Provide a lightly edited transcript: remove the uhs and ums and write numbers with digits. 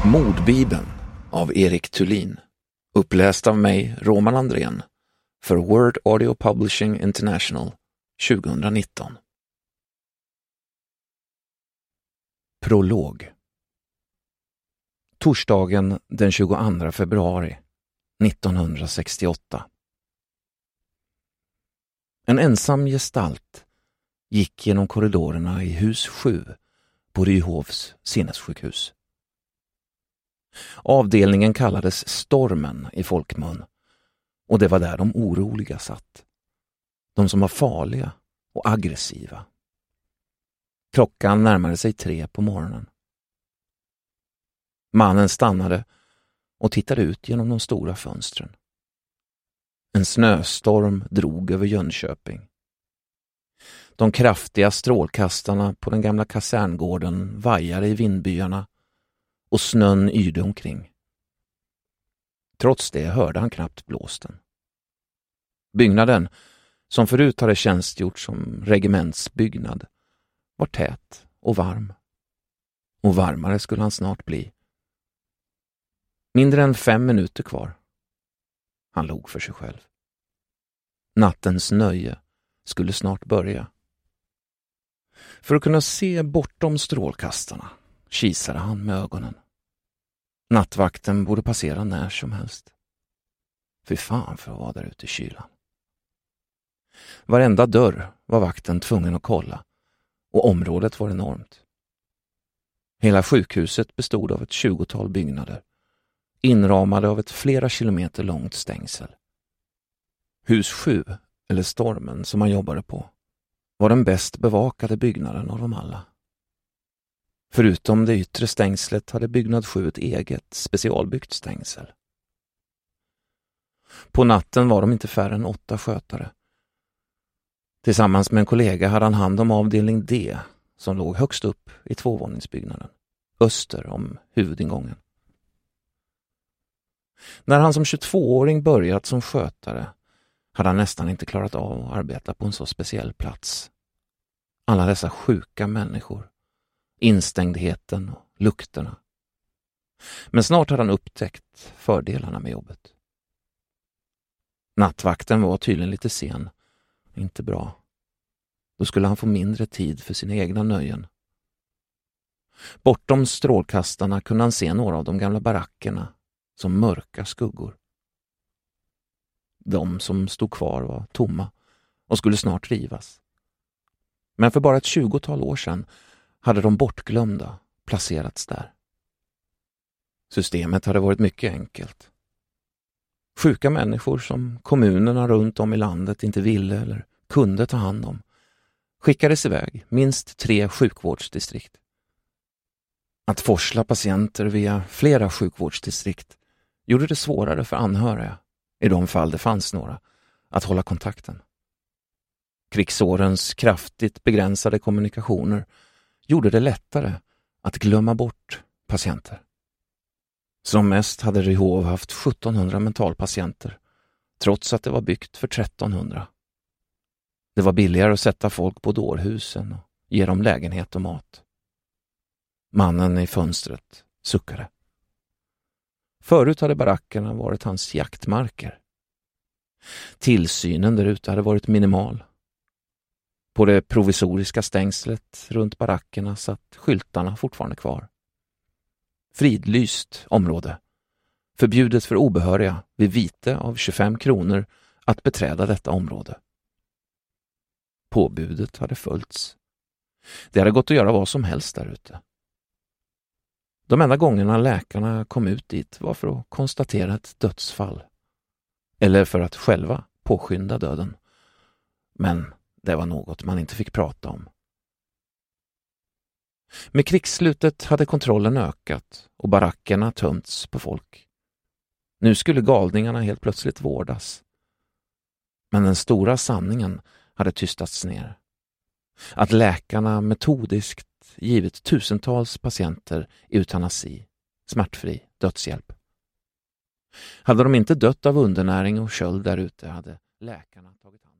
Mordbibeln av Erik Thulin, uppläst av mig, Roman Andrén, för Word Audio Publishing International 2019. Prolog. Torsdagen den 22 februari 1968. En ensam gestalt gick genom korridorerna i hus 7 på Ryhovs sinnessjukhus. Avdelningen kallades Stormen i folkmun, och det var där de oroliga satt. De som var farliga och aggressiva. Klockan närmade sig 3 på morgonen. Mannen stannade och tittade ut genom de stora fönstren. En snöstorm drog över Jönköping. De kraftiga strålkastarna på den gamla kaserngården vajade i vindbyarna och snön yrde omkring. Trots det hörde han knappt blåsten. Byggnaden, som förut hade tjänstgjort som regementsbyggnad, var tät och varm. Och varmare skulle han snart bli. Mindre än 5 minuter kvar. Han log för sig själv. Nattens nöje skulle snart börja. För att kunna se bortom strålkastarna kisade han med ögonen. Nattvakten borde passera när som helst. Fy fan för att vara där ute i kylan. Varenda dörr var vakten tvungen att kolla, och området var enormt. Hela sjukhuset bestod av ett 20-tal byggnader, inramade av ett flera kilometer långt stängsel. Hus 7, eller Stormen som man jobbade på, var den bäst bevakade byggnaden av dem alla. Förutom det yttre stängslet hade byggnad 7 ett eget specialbyggt stängsel. På natten var de inte färre än 8 skötare. Tillsammans med en kollega hade han hand om avdelning D, som låg högst upp i 2-våningsbyggnaden, öster om huvudingången. När han som 22-åring börjat som skötare hade han nästan inte klarat av att arbeta på en så speciell plats. Alla dessa sjuka människor, instängdheten och lukterna. Men snart hade han upptäckt fördelarna med jobbet. Nattvakten var tydligen lite sen. Inte bra. Då skulle han få mindre tid för sina egna nöjen. Bortom strålkastarna kunde han se några av de gamla barackerna som mörka skuggor. De som stod kvar var tomma och skulle snart rivas. Men för bara ett 20-tal år sedan hade de bortglömda placerats där. Systemet hade varit mycket enkelt. Sjuka människor som kommunerna runt om i landet inte ville eller kunde ta hand om skickades iväg minst 3 sjukvårdsdistrikt. Att forsla patienter via flera sjukvårdsdistrikt gjorde det svårare för anhöriga, i de fall det fanns några, att hålla kontakten. Krigsårens kraftigt begränsade kommunikationer gjorde det lättare att glömma bort patienter. Som mest hade Ryhov haft 1700 mentalpatienter, trots att det var byggt för 1300. Det var billigare att sätta folk på dårhusen och ge dem lägenhet och mat. Mannen i fönstret suckade. Förut hade barackerna varit hans jaktmarker. Tillsynen där ute hade varit minimal. På det provisoriska stängslet runt barackerna satt skyltarna fortfarande kvar. Fridlyst område. Förbjudet för obehöriga vid vite av 25 kronor att beträda detta område. Påbudet hade följts. Det hade gått att göra vad som helst där ute. De enda gångerna läkarna kom ut dit var för att konstatera ett dödsfall. Eller för att själva påskynda döden. Men det var något man inte fick prata om. Med krigsslutet hade kontrollen ökat och barackerna tömts på folk. Nu skulle galningarna helt plötsligt vårdas. Men den stora sanningen hade tystats ner. Att läkarna metodiskt givit tusentals patienter eutanasi, smärtfri dödshjälp. Hade de inte dött av undernäring och köld där ute hade läkarna tagit hand om.